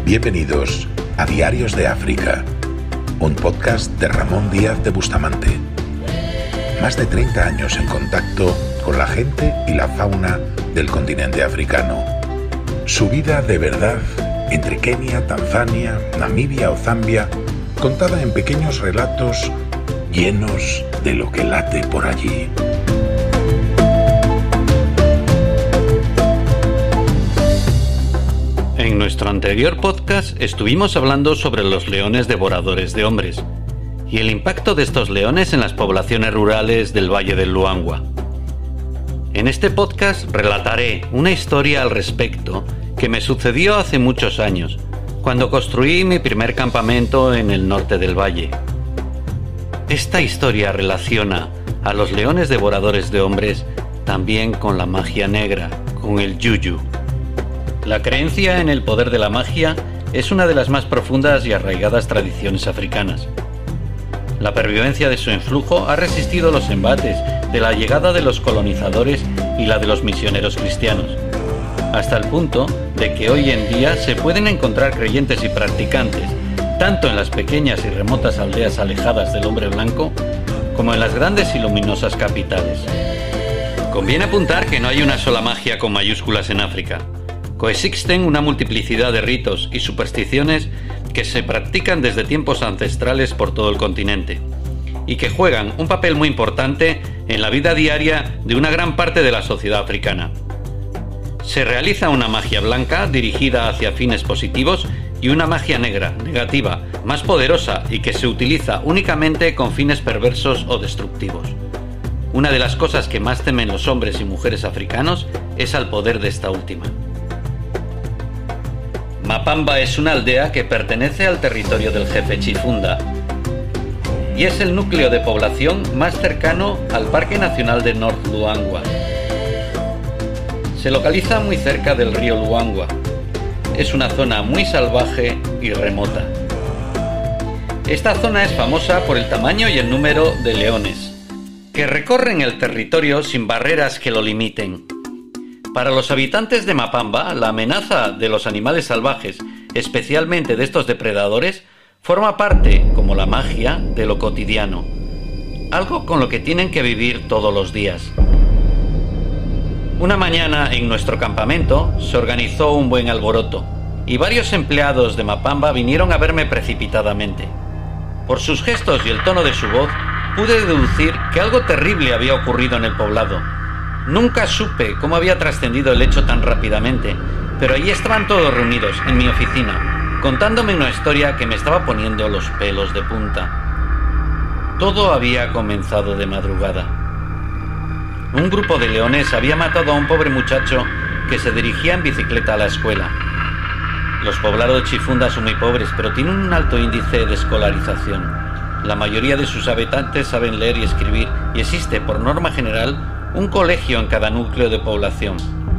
Bienvenidos a Diarios de África, un podcast de Ramón Díaz de Bustamante. Más de 30 años en contacto con la gente y la fauna del continente africano. Su vida de verdad entre Kenia, Tanzania, Namibia o Zambia, contada en pequeños relatos llenos de lo que late por allí. En nuestro anterior podcast estuvimos hablando sobre los leones devoradores de hombres y el impacto de estos leones en las poblaciones rurales del Valle del Luangwa. En este podcast relataré una historia al respecto que me sucedió hace muchos años, cuando construí mi primer campamento en el norte del valle. Esta historia relaciona a los leones devoradores de hombres también con la magia negra, con el yuyu. La creencia en el poder de la magia es una de las más profundas y arraigadas tradiciones africanas. La pervivencia de su influjo ha resistido los embates de la llegada de los colonizadores y la de los misioneros cristianos, hasta el punto de que hoy en día se pueden encontrar creyentes y practicantes, tanto en las pequeñas y remotas aldeas alejadas del hombre blanco, como en las grandes y luminosas capitales. Conviene apuntar que no hay una sola magia con mayúsculas en África. Coexisten una multiplicidad de ritos y supersticiones que se practican desde tiempos ancestrales por todo el continente y que juegan un papel muy importante en la vida diaria de una gran parte de la sociedad africana. Se realiza una magia blanca dirigida hacia fines positivos y una magia negra, negativa, más poderosa y que se utiliza únicamente con fines perversos o destructivos. Una de las cosas que más temen los hombres y mujeres africanos es al poder de esta última. Mapamba es una aldea que pertenece al territorio del jefe Chifunda y es el núcleo de población más cercano al Parque Nacional de North Luangwa. Se localiza muy cerca del río Luangwa. Es una zona muy salvaje y remota. Esta zona es famosa por el tamaño y el número de leones, que recorren el territorio sin barreras que lo limiten. Para los habitantes de Mapamba, la amenaza de los animales salvajes, especialmente de estos depredadores, forma parte, como la magia, de lo cotidiano, algo con lo que tienen que vivir todos los días. Una mañana en nuestro campamento se organizó un buen alboroto y varios empleados de Mapamba vinieron a verme precipitadamente. Por sus gestos y el tono de su voz, pude deducir que algo terrible había ocurrido en el poblado. Nunca supe cómo había trascendido el hecho tan rápidamente, pero allí estaban todos reunidos en mi oficina, contándome una historia que me estaba poniendo los pelos de punta. Todo había comenzado de madrugada. Un grupo de leones había matado a un pobre muchacho que se dirigía en bicicleta a la escuela. Los poblados de Chifunda son muy pobres, pero tienen un alto índice de escolarización. La mayoría de sus habitantes saben leer y escribir, y existe, por norma general, un colegio en cada núcleo de población.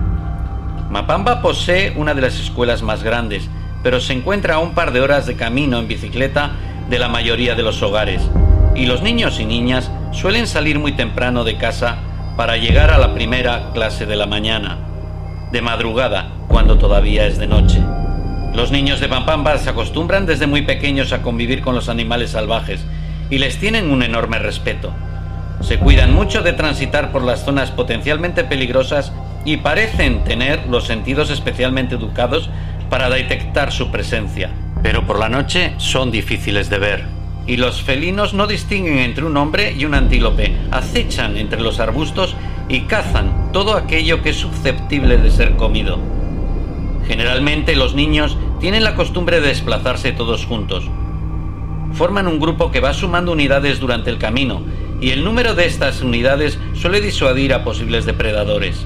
Mapamba posee una de las escuelas más grandes, pero se encuentra a un par de horas de camino en bicicleta de la mayoría de los hogares, y los niños y niñas suelen salir muy temprano de casa para llegar a la primera clase de la mañana, de madrugada, cuando todavía es de noche. Los niños de Mapamba se acostumbran desde muy pequeños a convivir con los animales salvajes y les tienen un enorme respeto. Se cuidan mucho de transitar por las zonas potencialmente peligrosas y parecen tener los sentidos especialmente educados para detectar su presencia. Pero por la noche son difíciles de ver, y los felinos no distinguen entre un hombre y un antílope, acechan entre los arbustos y cazan todo aquello que es susceptible de ser comido. Generalmente los niños tienen la costumbre de desplazarse todos juntos. Forman un grupo que va sumando unidades durante el camino, y el número de estas unidades suele disuadir a posibles depredadores.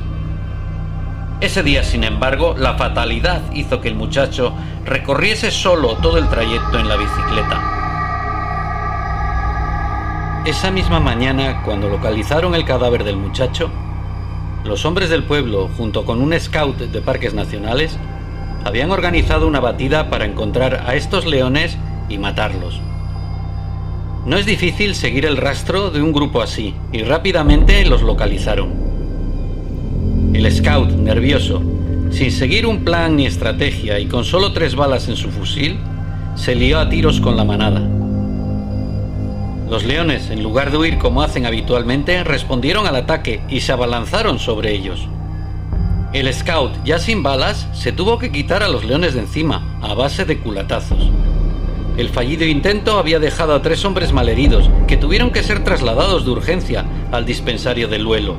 Ese día, sin embargo, la fatalidad hizo que el muchacho recorriese solo todo el trayecto en la bicicleta. Esa misma mañana, cuando localizaron el cadáver del muchacho, los hombres del pueblo, junto con un scout de parques nacionales, habían organizado una batida para encontrar a estos leones y matarlos. No es difícil seguir el rastro de un grupo así, y rápidamente los localizaron. El scout, nervioso, sin seguir un plan ni estrategia y con solo 3 balas en su fusil, se lió a tiros con la manada. Los leones, en lugar de huir como hacen habitualmente, respondieron al ataque y se abalanzaron sobre ellos. El scout, ya sin balas, se tuvo que quitar a los leones de encima, a base de culatazos. El fallido intento había dejado a 3 hombres malheridos, que tuvieron que ser trasladados de urgencia al dispensario de Luelo.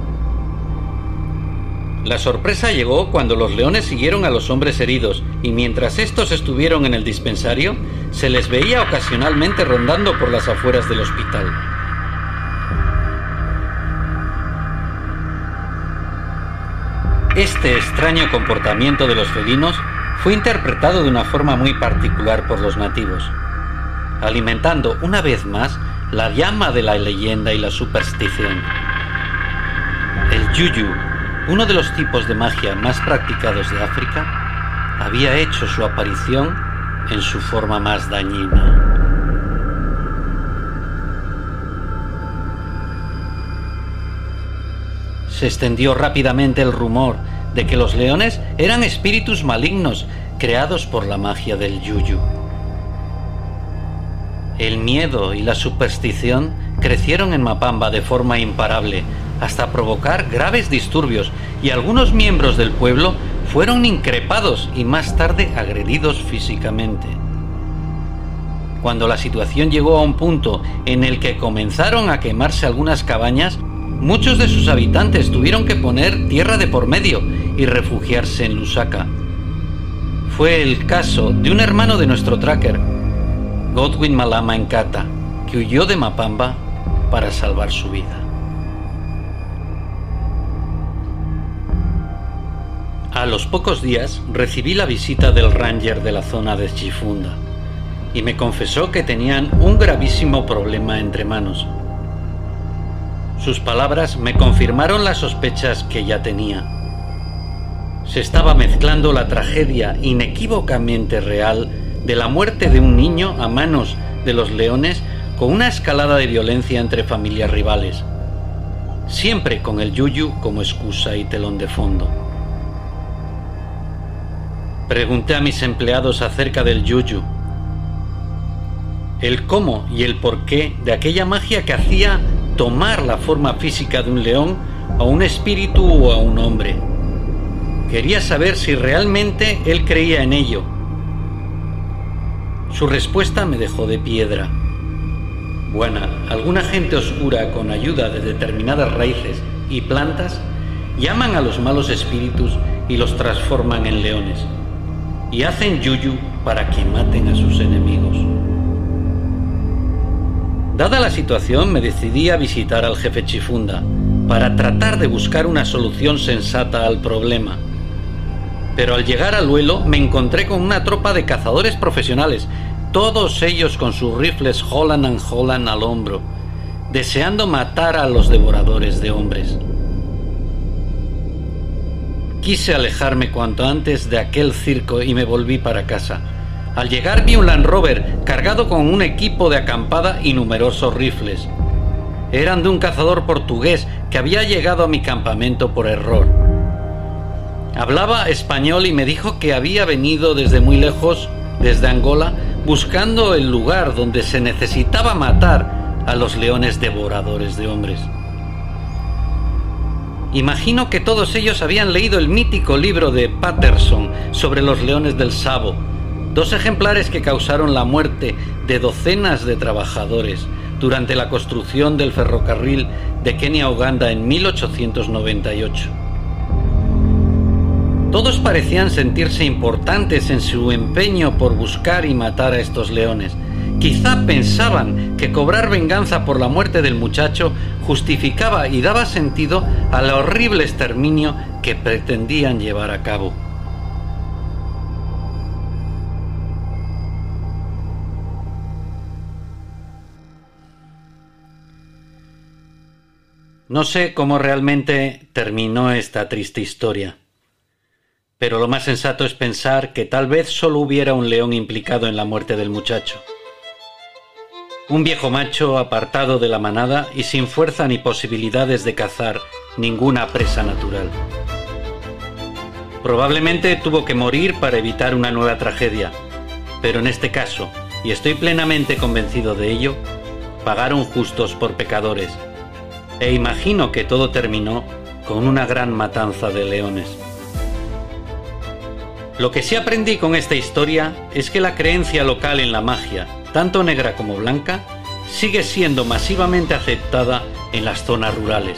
La sorpresa llegó cuando los leones siguieron a los hombres heridos, y mientras estos estuvieron en el dispensario, se les veía ocasionalmente rondando por las afueras del hospital. Este extraño comportamiento de los felinos fue interpretado de una forma muy particular por los nativos, alimentando una vez más la llama de la leyenda y la superstición. El yuyu, uno de los tipos de magia más practicados de África, había hecho su aparición en su forma más dañina. Se extendió rápidamente el rumor de que los leones eran espíritus malignos creados por la magia del yuyu. El miedo y la superstición crecieron en Mapamba de forma imparable, hasta provocar graves disturbios, y algunos miembros del pueblo fueron increpados y más tarde agredidos físicamente. Cuando la situación llegó a un punto en el que comenzaron a quemarse algunas cabañas, muchos de sus habitantes tuvieron que poner tierra de por medio y refugiarse en Lusaka. Fue el caso de un hermano de nuestro tracker, Godwin Malama Nkata, que huyó de Mapamba para salvar su vida. A los pocos días recibí la visita del ranger de la zona de Chifunda y me confesó que tenían un gravísimo problema entre manos. Sus palabras me confirmaron las sospechas que ya tenía. Se estaba mezclando la tragedia inequívocamente real de la muerte de un niño a manos de los leones con una escalada de violencia entre familias rivales, siempre con el yuyu como excusa y telón de fondo. Pregunté a mis empleados acerca del yuyu, el cómo y el porqué de aquella magia que hacía tomar la forma física de un león, a un espíritu o a un hombre. Quería saber si realmente él creía en ello. Su respuesta me dejó de piedra. Bueno, alguna gente oscura, con ayuda de determinadas raíces y plantas, llaman a los malos espíritus y los transforman en leones, y hacen yuyu para que maten a sus enemigos. Dada la situación, me decidí a visitar al jefe Chifunda para tratar de buscar una solución sensata al problema. Pero al llegar a Luelo me encontré con una tropa de cazadores profesionales, todos ellos con sus rifles Holland & Holland al hombro, deseando matar a los devoradores de hombres. Quise alejarme cuanto antes de aquel circo y me volví para casa. Al llegar vi un Land Rover cargado con un equipo de acampada y numerosos rifles. Eran de un cazador portugués que había llegado a mi campamento por error. Hablaba español y me dijo que había venido desde muy lejos, desde Angola, buscando el lugar donde se necesitaba matar a los leones devoradores de hombres. Imagino que todos ellos habían leído el mítico libro de Patterson sobre los leones del Savo, 2 ejemplares que causaron la muerte de docenas de trabajadores durante la construcción del ferrocarril de Kenia a Uganda en 1898. Todos parecían sentirse importantes en su empeño por buscar y matar a estos leones. Quizá pensaban que cobrar venganza por la muerte del muchacho justificaba y daba sentido al horrible exterminio que pretendían llevar a cabo. No sé cómo realmente terminó esta triste historia, pero lo más sensato es pensar que tal vez solo hubiera un león implicado en la muerte del muchacho. Un viejo macho apartado de la manada y sin fuerza ni posibilidades de cazar ninguna presa natural. Probablemente tuvo que morir para evitar una nueva tragedia, pero en este caso, y estoy plenamente convencido de ello, pagaron justos por pecadores, e imagino que todo terminó con una gran matanza de leones. Lo que sí aprendí con esta historia es que la creencia local en la magia, tanto negra como blanca, sigue siendo masivamente aceptada en las zonas rurales.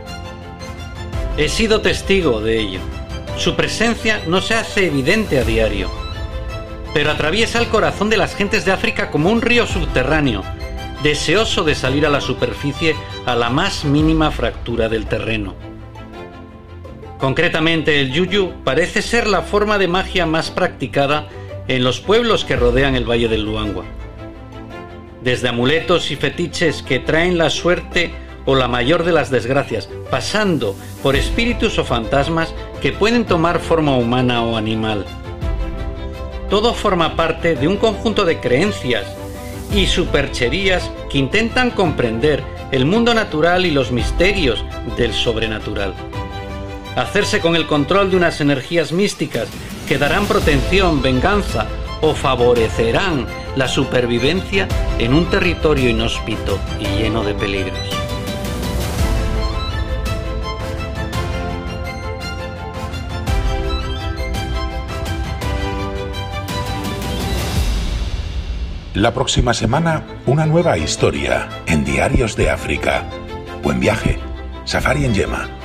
He sido testigo de ello. Su presencia no se hace evidente a diario, pero atraviesa el corazón de las gentes de África como un río subterráneo, deseoso de salir a la superficie a la más mínima fractura del terreno. Concretamente, el yuyu parece ser la forma de magia más practicada en los pueblos que rodean el Valle del Luangwa. Desde amuletos y fetiches que traen la suerte o la mayor de las desgracias, pasando por espíritus o fantasmas que pueden tomar forma humana o animal. Todo forma parte de un conjunto de creencias y supercherías que intentan comprender el mundo natural y los misterios del sobrenatural. Hacerse con el control de unas energías místicas que darán protección, venganza o favorecerán la supervivencia en un territorio inhóspito y lleno de peligros. La próxima semana, una nueva historia en Diarios de África. Buen viaje. Safari en Yema.